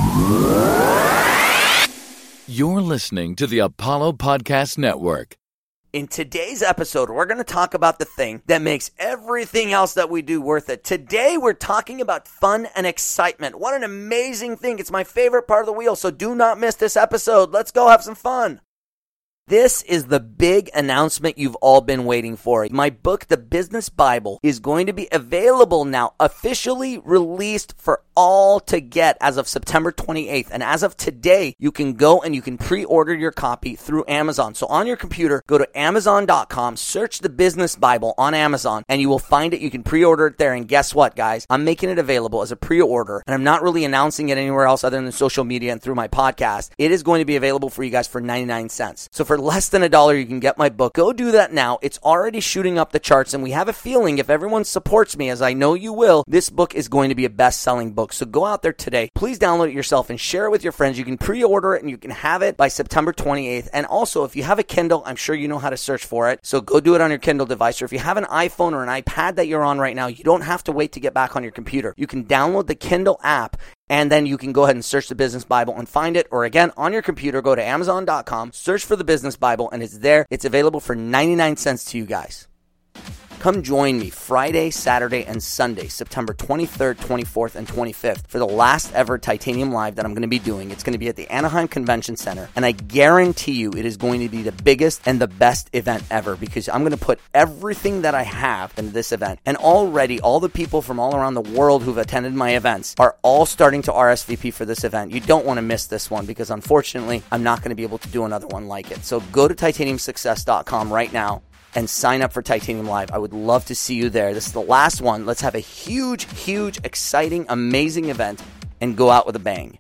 You're listening to the Apollo Podcast Network. In today's episode, we're going to talk about the thing that makes everything else that we do worth it. Today, we're talking about fun and excitement. What an amazing thing. It's my favorite part of the wheel, so do not miss this episode. Let's go have some fun. This is the big announcement you've all been waiting for. My book, The Business Bible, is going to be available now, officially released for all to get as of September 28th. And as of today, you can go and you can pre-order your copy through Amazon. So on your computer, go to Amazon.com, search The Business Bible on Amazon, and you will find it. You can pre-order it there. And guess what, guys? I'm making it available as a pre-order, and I'm not really announcing it anywhere else other than social media and through my podcast. It is going to be available for you guys for 99 cents. So for less than $1, you can get my book. Go do that now. It's already shooting up the charts, and we have a feeling if everyone supports me, as I know you will, this book is going to be a best-selling book. So go out there today. Please download it yourself and share it with your friends. You can pre-order it, and you can have it by September 28th. And also, if you have a Kindle, I'm sure you know how to search for it. So go do it on your Kindle device. Or if you have an iPhone or an iPad that you're on right now, you don't have to wait to get back on your computer. You can download the Kindle app, and then you can go ahead and search The Business Bible and find it. Or again, on your computer, go to Amazon.com, search for The Business Bible, and it's there. It's available for 99 cents to you guys. Come join me Friday, Saturday, and Sunday, September 23rd, 24th, and 25th for the last ever Titanium Live that I'm going to be doing. It's going to be at the Anaheim Convention Center, and I guarantee you it is going to be the biggest and the best event ever because I'm going to put everything that I have into this event. And already, all the people from all around the world who've attended my events are all starting to RSVP for this event. You don't want to miss this one because unfortunately, I'm not going to be able to do another one like it. So go to titaniumsuccess.com right now and sign up for Titanium Live. I would love to see you there. This is the last one. Let's have a huge, exciting, amazing event and go out with a bang.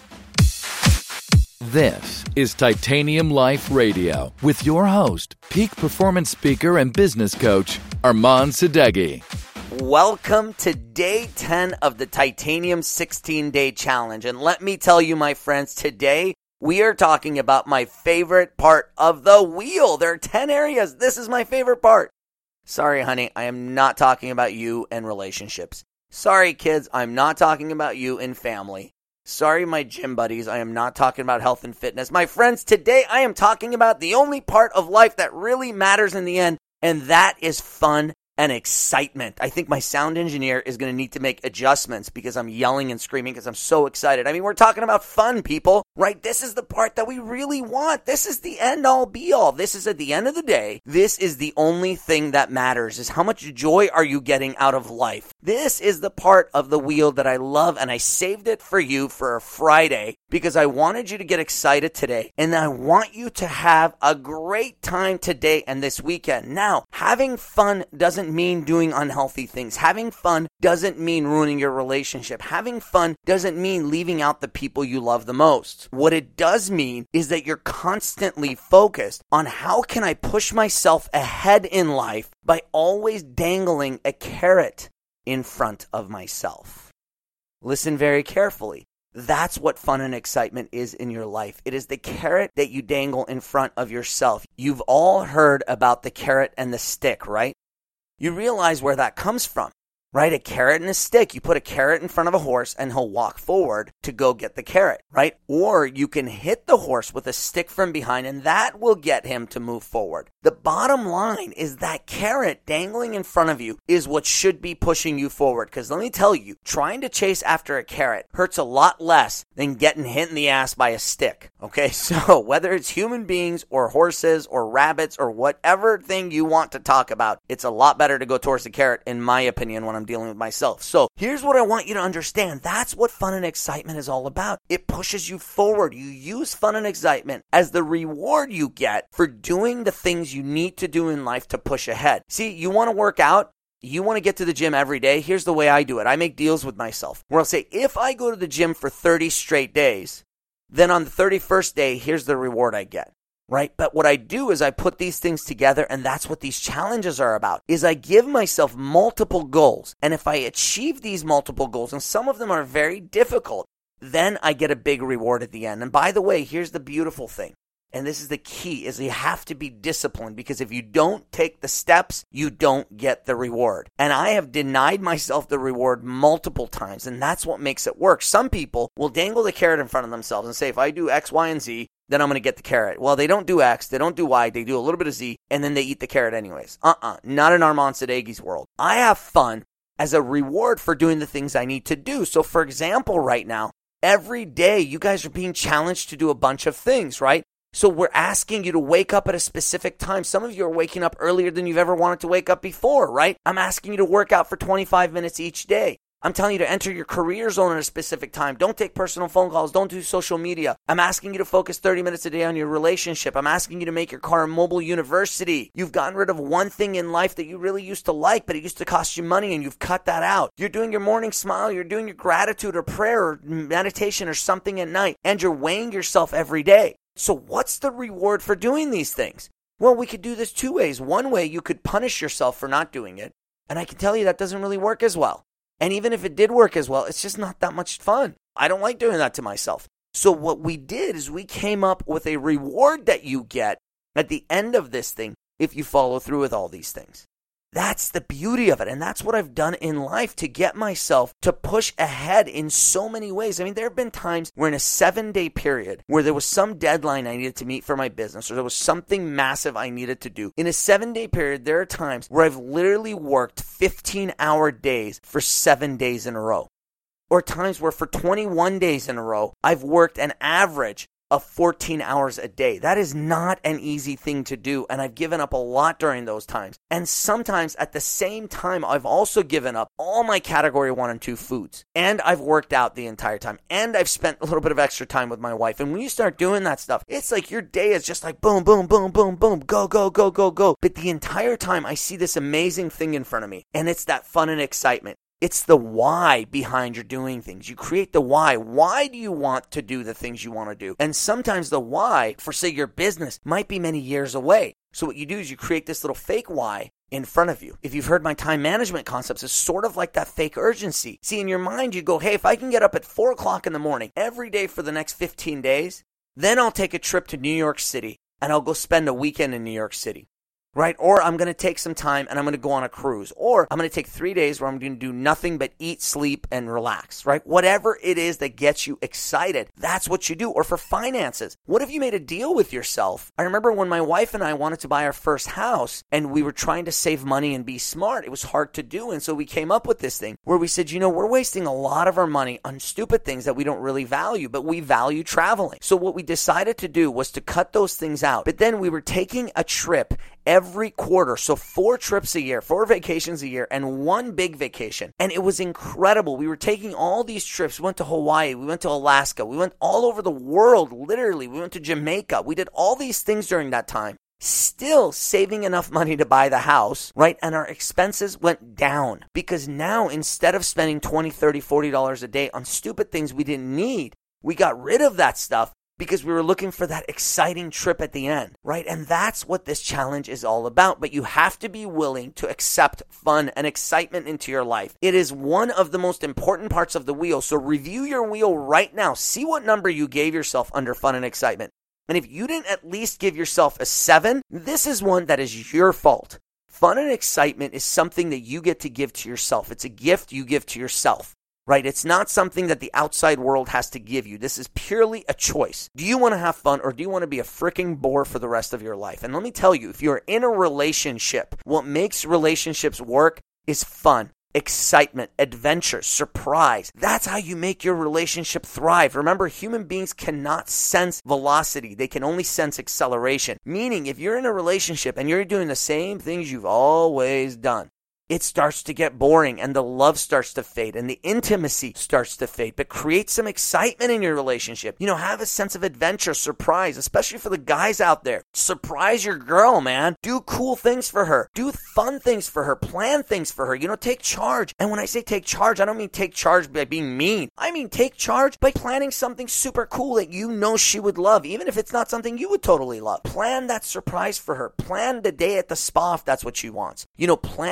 This is Titanium Life Radio with your host, peak performance speaker and business coach, Armand Sadeghi. Welcome to day 10 of the Titanium 16-day challenge. And let me tell you, my friends, today we are talking about my favorite part of the wheel. There are 10 areas. This is my favorite part. Sorry, honey, I am not talking about you and relationships. Sorry, kids, I'm not talking about you and family. Sorry, my gym buddies, I am not talking about health and fitness. My friends, today I am talking about the only part of life that really matters in the end, and that is fun and excitement. I think my sound engineer is going to need to make adjustments because I'm yelling and screaming because I'm so excited. I mean, we're talking about fun, people, right? This is the part that we really want. This is the end all be all. This is at the end of the day. This is the only thing that matters is how much joy are you getting out of life. This is the part of the wheel that I love, and I saved it for you for a Friday because I wanted you to get excited today, and I want you to have a great time today and this weekend. Now, having fun doesn't mean doing unhealthy things. Having fun doesn't mean ruining your relationship. Having fun doesn't mean leaving out the people you love the most. What it does mean is that you're constantly focused on how can I push myself ahead in life by always dangling a carrot in front of myself. Listen very carefully. That's what fun and excitement is in your life. It is the carrot that you dangle in front of yourself. You've all heard about the carrot and the stick, right? You realize where that comes from, right? A carrot and a stick. You put a carrot in front of a horse and he'll walk forward to go get the carrot, right? Or you can hit the horse with a stick from behind and that will get him to move forward. The bottom line is that carrot dangling in front of you is what should be pushing you forward. Because let me tell you, trying to chase after a carrot hurts a lot less than getting hit in the ass by a stick. Okay, so whether it's human beings or horses or rabbits or whatever thing you want to talk about, it's a lot better to go towards the carrot, in my opinion, when I'm dealing with myself. So here's what I want you to understand. That's what fun and excitement is all about. It pushes you forward. You use fun and excitement as the reward you get for doing the things you need to do in life to push ahead. See, you want to work out? You want to get to the gym every day? Here's the way I do it. I make deals with myself where I'll say, if I go to the gym for 30 straight days, then on the 31st day, here's the reward I get, right? But what I do is I put these things together, and that's what these challenges are about, is I give myself multiple goals. And if I achieve these multiple goals, and some of them are very difficult, then I get a big reward at the end. And by the way, here's the beautiful thing. And this is the key, is you have to be disciplined, because if you don't take the steps, you don't get the reward. And I have denied myself the reward multiple times, and that's what makes it work. Some people will dangle the carrot in front of themselves and say, if I do X, Y, and Z, then I'm going to get the carrot. Well, they don't do X, they don't do Y, they do a little bit of Z, and then they eat the carrot anyways. Not in Armand Sadeghi's world. I have fun as a reward for doing the things I need to do. So for example, right now, every day you guys are being challenged to do a bunch of things, right? So we're asking you to wake up at a specific time. Some of you are waking up earlier than you've ever wanted to wake up before, right? I'm asking you to work out for 25 minutes each day. I'm telling you to enter your career zone at a specific time. Don't take personal phone calls. Don't do social media. I'm asking you to focus 30 minutes a day on your relationship. I'm asking you to make your car a mobile university. You've gotten rid of one thing in life that you really used to like, but it used to cost you money, and you've cut that out. You're doing your morning smile. You're doing your gratitude or prayer or meditation or something at night, and you're weighing yourself every day. So what's the reward for doing these things? Well, we could do this two ways. One way, you could punish yourself for not doing it. And I can tell you that doesn't really work as well. And even if it did work as well, it's just not that much fun. I don't like doing that to myself. So what we did is we came up with a reward that you get at the end of this thing if you follow through with all these things. That's the beauty of it. And that's what I've done in life to get myself to push ahead in so many ways. I mean, there have been times where in a 7-day period where there was some deadline I needed to meet for my business, or there was something massive I needed to do. In a 7-day period, there are times where I've literally worked 15-hour days for 7 days in a row. Or times where for 21 days in a row, I've worked an average of 14 hours a day. That is not an easy thing to do, and I've given up a lot during those times. And sometimes at the same time, I've also given up all my category 1 and 2 foods, and I've worked out the entire time, and I've spent a little bit of extra time with my wife. And when you start doing that stuff, it's like your day is just like boom, boom, boom, boom, boom, go, go, go, go, go. But the entire time I see this amazing thing in front of me, and it's that fun and excitement. It's the why behind your doing things. You create the why. Why do you want to do the things you want to do? And sometimes the why for, say, your business might be many years away. So what you do is you create this little fake why in front of you. If you've heard my time management concepts, it's sort of like that fake urgency. See, in your mind, you go, hey, if I can get up at 4 o'clock in the morning every day for the next 15 days, then I'll take a trip to New York City and I'll go spend a weekend in New York City. Right? Or I'm going to take some time and I'm going to go on a cruise. Or I'm going to take 3 days where I'm going to do nothing but eat, sleep, and relax. Right? Whatever it is that gets you excited, that's what you do. Or for finances, what if you made a deal with yourself? I remember when my wife and I wanted to buy our first house and we were trying to save money and be smart. It was hard to do. And so we came up with this thing where we said, you know, we're wasting a lot of our money on stupid things that we don't really value, but we value traveling. So what we decided to do was to cut those things out. But then we were taking a trip every quarter. So 4 trips a year, 4 vacations a year, and 1 big vacation. And it was incredible. We were taking all these trips. We went to Hawaii. We went to Alaska. We went all over the world, literally. We went to Jamaica. We did all these things during that time. Still saving enough money to buy the house, right? And our expenses went down because now instead of spending $20, $30, $40 a day on stupid things we didn't need, we got rid of that stuff because we were looking for that exciting trip at the end, right? And that's what this challenge is all about. But you have to be willing to accept fun and excitement into your life. It is one of the most important parts of the wheel. So review your wheel right now. See what number you gave yourself under fun and excitement. And if you didn't at least give yourself a 7, this is one that is your fault. Fun and excitement is something that you get to give to yourself. It's a gift you give to yourself. Right? It's not something that the outside world has to give you. This is purely a choice. Do you want to have fun or do you want to be a freaking bore for the rest of your life? And let me tell you, if you're in a relationship, what makes relationships work is fun, excitement, adventure, surprise. That's how you make your relationship thrive. Remember, human beings cannot sense velocity. They can only sense acceleration. Meaning, if you're in a relationship and you're doing the same things you've always done, it starts to get boring and the love starts to fade and the intimacy starts to fade. But create some excitement in your relationship. You know, have a sense of adventure, surprise, especially for the guys out there. Surprise your girl, man. Do cool things for her. Do fun things for her. Plan things for her. You know, take charge. And when I say take charge, I don't mean take charge by being mean. I mean take charge by planning something super cool that you know she would love, even if it's not something you would totally love. Plan that surprise for her. Plan the day at the spa if that's what she wants. You know, plan a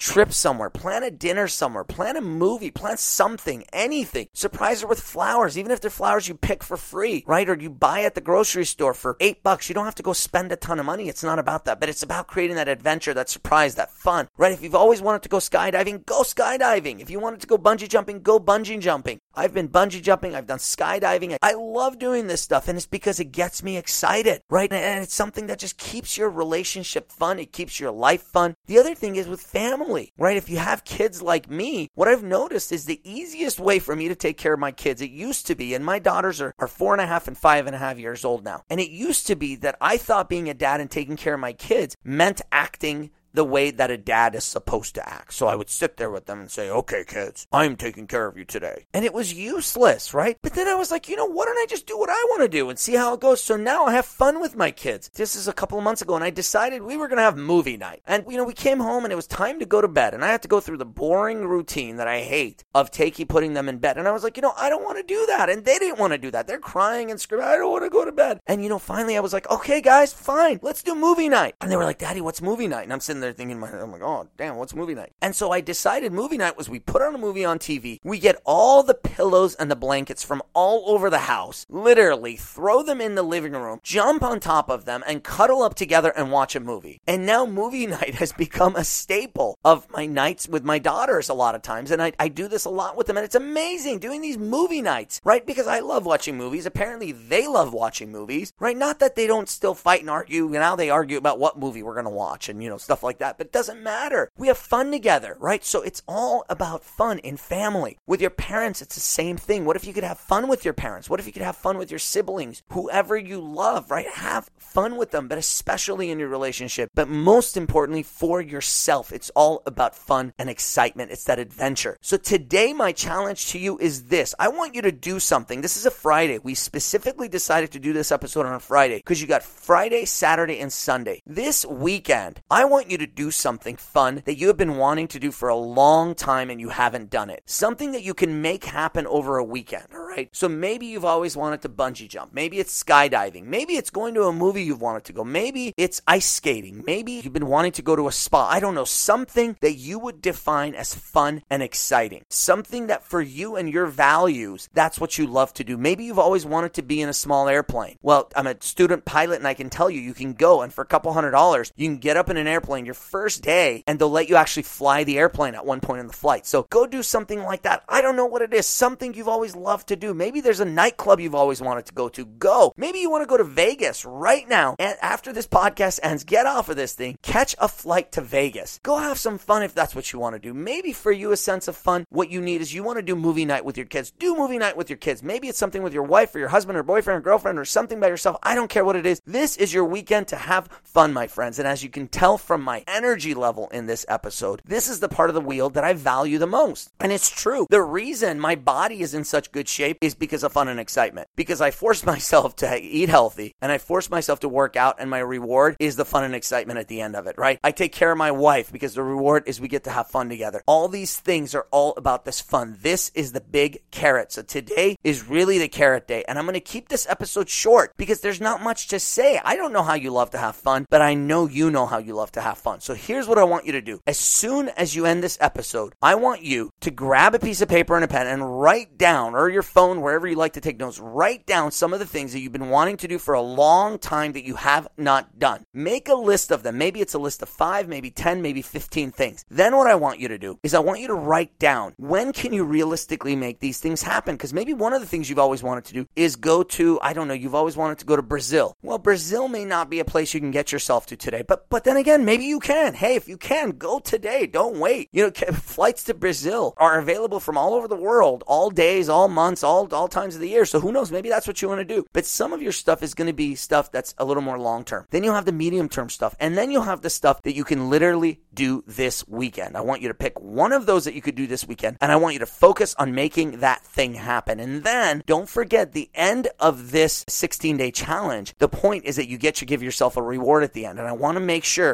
trip somewhere, plan a dinner somewhere, plan a movie, plan something, anything. Surprise her with flowers, even if they're flowers you pick for free, right? Or you buy at the grocery store for $8. You don't have to go spend a ton of money. It's not about that, but it's about creating that adventure, that surprise, that fun, right? If you've always wanted to go skydiving, go skydiving. If you wanted to go bungee jumping, go bungee jumping. I've been bungee jumping. I've done skydiving. I love doing this stuff, and it's because it gets me excited, right? And it's something that just keeps your relationship fun. It keeps your life fun. The other thing is with family, right? If you have kids like me, what I've noticed is the easiest way for me to take care of my kids, it used to be, and my daughters are 4.5 and 5.5 years old now, and it used to be that I thought being a dad and taking care of my kids meant acting the way that a dad is supposed to act. So I would sit there with them and say, okay, kids, I'm taking care of you today. And it was useless, right? But then I was like, why don't I just do what I want to do and see how it goes? So now I have fun with my kids. This is a couple of months ago, and I decided we were going to have movie night. And, we came home, and it was time to go to bed. And I had to go through the boring routine that I hate of putting them in bed. And I was like, I don't want to do that. And they didn't want to do that. They're crying and screaming, I don't want to go to bed. And, finally I was like, okay, guys, fine. Let's do movie night. And they were like, Daddy, what's movie night? And I'm sitting there thinking in my head, I'm like, oh, damn, what's movie night? And so I decided movie night was we put on a movie on TV. We get all the pillows and the blankets from all over the house, literally throw them in the living room, jump on top of them, and cuddle up together and watch a movie. And now movie night has become a staple of my nights with my daughters a lot of times. And I do this a lot with them. And it's amazing doing these movie nights, right? Because I love watching movies. Apparently they love watching movies, right? Not that they don't still fight and argue. Now they argue about what movie we're going to watch and, stuff like that. But it doesn't matter. We have fun together, right? So it's all about fun in family. With your parents, it's the same thing. What if you could have fun with your parents? What if you could have fun with your siblings? Whoever you love, right? Have fun with them, but especially in your relationship. But most importantly, for yourself, it's all about fun and excitement. It's that adventure. So today, my challenge to you is this. I want you to do something. This is a Friday. We specifically decided to do this episode on a Friday because you got Friday, Saturday, and Sunday. This weekend, I want you to do something fun that you have been wanting to do for a long time and you haven't done it. Something that you can make happen over a weekend, all right? So maybe you've always wanted to bungee jump. Maybe it's skydiving. Maybe it's going to a movie you've wanted to go. Maybe it's ice skating. Maybe you've been wanting to go to a spa. I don't know. Something that you would define as fun and exciting. Something that for you and your values, that's what you love to do. Maybe you've always wanted to be in a small airplane. Well, I'm a student pilot and I can tell you, you can go and for a couple $100, you can get up in an airplane your first day and they'll let you actually fly the airplane at one point in the flight. So go do something like that. I don't know what it is. Something you've always loved to do. Maybe there's a nightclub you've always wanted to go to. Go. Maybe you want to go to Vegas right now. And after this podcast ends, get off of this thing. Catch a flight to Vegas. Go have some fun if that's what you want to do. Maybe for you, a sense of fun, what you need is you want to do movie night with your kids. Do movie night with your kids. Maybe it's something with your wife or your husband or boyfriend or girlfriend or something by yourself. I don't care what it is. This is your weekend to have fun, my friends. And as you can tell from my energy level in this episode, this is the part of the wheel that I value the most. And it's true. The reason my body is in such good shape is because of fun and excitement. Because I forced myself to eat healthy and I forced myself to work out, and my reward is the fun and excitement at the end of it, right? I take care of my wife because the reward is we get to have fun together. All these things are all about this fun. This is the big carrot. So today is really the carrot day. And I'm going to keep this episode short because there's not much to say. I don't know how you love to have fun, but I know you know how you love to have fun. So here's what I want you to do. As soon as you end this episode, I want you to grab a piece of paper and a pen and write down, or your phone, wherever you like to take notes, write down some of the things that you've been wanting to do for a long time that you have not done. Make a list of them. Maybe it's a list of 5, maybe 10, maybe 15 things. Then what I want you to do is I want you to write down, when can you realistically make these things happen? Because maybe one of the things you've always wanted to do is go to, I don't know, you've always wanted to go to Brazil. Well, Brazil may not be a place you can get yourself to today, but then again, maybe you can. Hey, if you can, go today. Don't wait. Flights to Brazil are available from all over the world, all days, all months, all times of the year. So who knows? Maybe that's what you want to do. But some of your stuff is going to be stuff that's a little more long-term. Then you'll have the medium-term stuff. And then you'll have the stuff that you can literally do this weekend. I want you to pick one of those that you could do this weekend. And I want you to focus on making that thing happen. And then don't forget, the end of this 16-day challenge, the point is that you get to give yourself a reward at the end. And I want to make sure that if you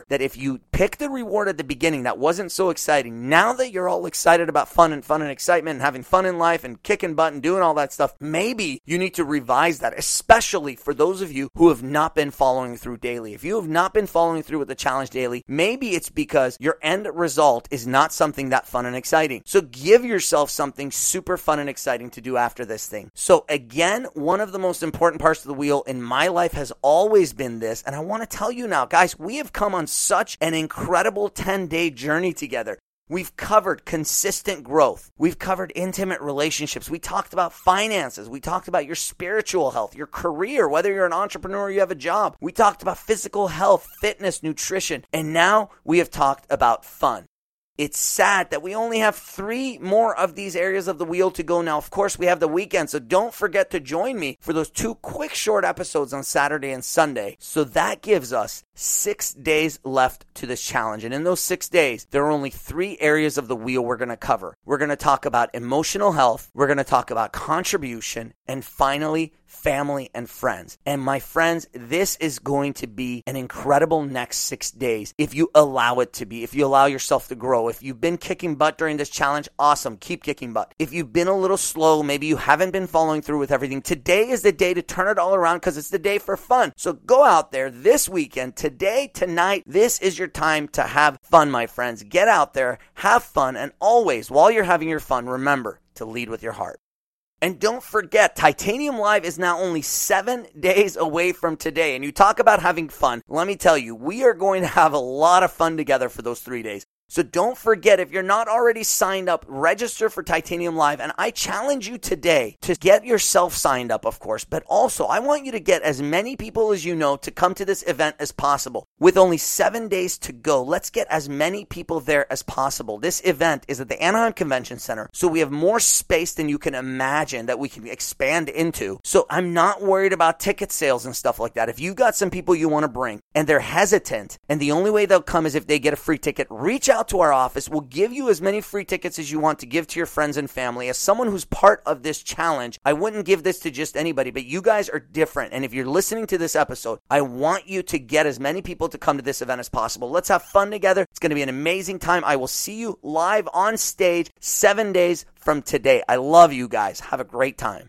you pick the reward at the beginning that wasn't so exciting, now that you're all excited about fun and excitement and having fun in life and kicking butt and doing all that stuff, maybe you need to revise that, especially for those of you who have not been following through daily. If you have not been following through with the challenge daily, maybe it's because your end result is not something that fun and exciting. So give yourself something super fun and exciting to do after this thing. So again, one of the most important parts of the wheel in my life has always been this, and I want to tell you now, guys, we have come on such an incredible 10-day journey together. We've covered consistent growth. We've covered intimate relationships. We talked about finances. We talked about your spiritual health, your career, whether you're an entrepreneur or you have a job. We talked about physical health, fitness, nutrition, and now we have talked about fun. It's sad that we only have 3 more of these areas of the wheel to go now. Of course, we have the weekend, so don't forget to join me for those 2 quick short episodes on Saturday and Sunday. So that gives us 6 days left to this challenge. And in those 6 days, there are only 3 areas of the wheel we're going to cover. We're going to talk about emotional health, we're going to talk about contribution, and finally, family and friends. And my friends, this is going to be an incredible next 6 days if you allow it to be, if you allow yourself to grow. If you've been kicking butt during this challenge, awesome, keep kicking butt. If you've been a little slow, maybe you haven't been following through with everything, today is the day to turn it all around because it's the day for fun. So go out there this weekend, today, tonight, this is your time to have fun, my friends. Get out there, have fun, and always, while you're having your fun, remember to lead with your heart. And don't forget, Titanium Live is now only 7 days away from today. And you talk about having fun. Let me tell you, we are going to have a lot of fun together for those 3 days. So don't forget, if you're not already signed up, register for Titanium Live. And I challenge you today to get yourself signed up, of course. But also, I want you to get as many people as you know to come to this event as possible. With only 7 days to go, let's get as many people there as possible. This event is at the Anaheim Convention Center, so we have more space than you can imagine that we can expand into. So I'm not worried about ticket sales and stuff like that. If you got some people you want to bring and they're hesitant, and the only way they'll come is if they get a free ticket, reach out to our office. We'll give you as many free tickets as you want to give to your friends and family. As someone who's part of this challenge, I wouldn't give this to just anybody, but you guys are different. And if you're listening to this episode, I want you to get as many people to come to this event as possible. Let's have fun together. It's going to be an amazing time. I will see you live on stage 7 days from today. I love you guys. Have a great time.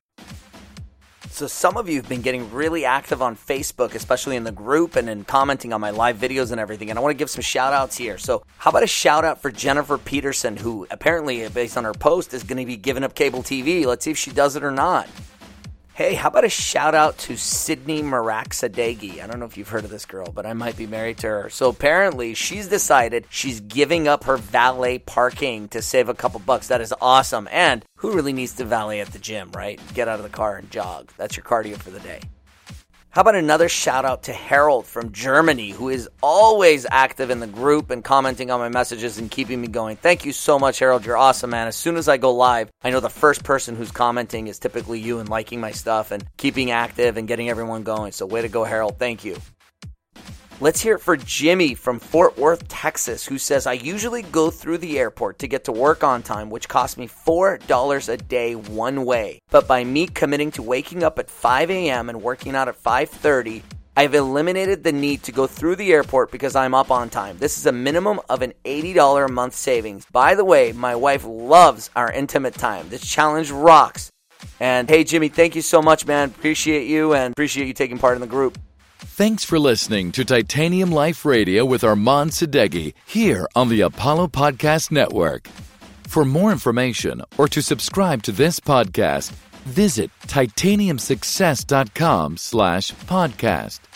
So some of you have been getting really active on Facebook, especially in the group and in commenting on my live videos and everything. And I want to give some shout outs here. So how about a shout out for Jennifer Peterson, who apparently, based on her post, is going to be giving up cable TV. Let's see if she does it or not. Hey, how about a shout out to Sydney Maraxadegi? I don't know if you've heard of this girl, but I might be married to her. So apparently she's decided she's giving up her valet parking to save a couple bucks. That is awesome. And who really needs to valet at the gym, right? Get out of the car and jog. That's your cardio for the day. How about another shout out to Harold from Germany, who is always active in the group and commenting on my messages and keeping me going. Thank you so much, Harold. You're awesome, man. As soon as I go live, I know the first person who's commenting is typically you and liking my stuff and keeping active and getting everyone going. So way to go, Harold. Thank you. Let's hear it for Jimmy from Fort Worth, Texas, who says, I usually go through the airport to get to work on time, which costs me $4 a day one way. But by me committing to waking up at 5 a.m. and working out at 5:30, I've eliminated the need to go through the airport because I'm up on time. This is a minimum of an $80 a month savings. By the way, my wife loves our intimate time. This challenge rocks. And hey, Jimmy, thank you so much, man. Appreciate you and appreciate you taking part in the group. Thanks for listening to Titanium Life Radio with Armand Sadeghi here on the Apollo Podcast Network. For more information or to subscribe to this podcast, visit titaniumsuccess.com/podcast.